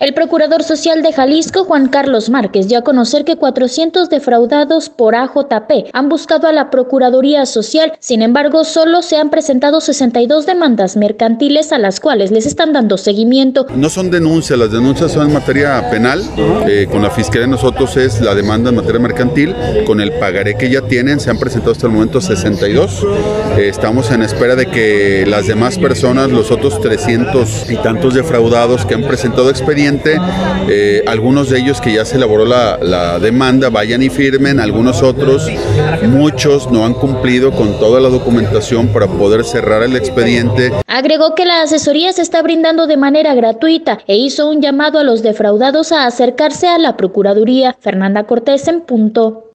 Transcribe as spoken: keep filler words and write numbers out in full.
El procurador social de Jalisco, Juan Carlos Márquez, dio a conocer que cuatrocientos defraudados por A J P han buscado a la Procuraduría Social. Sin embargo, solo se han presentado sesenta y dos demandas mercantiles a las cuales les están dando seguimiento. No son denuncias, las denuncias son en materia penal. Eh, con la Fiscalía nosotros es la demanda en materia mercantil. Con el pagaré que ya tienen, se han presentado hasta el momento sesenta y dos. Eh, estamos en espera de que las demás personas, los otros trescientos y tantos defraudados que han presentado expediente, Eh, algunos de ellos que ya se elaboró la, la demanda vayan y firmen, algunos otros, muchos no han cumplido con toda la documentación para poder cerrar el expediente. Agregó que la asesoría se está brindando de manera gratuita e hizo un llamado a los defraudados a acercarse a la Procuraduría. Fernanda Cortés en punto.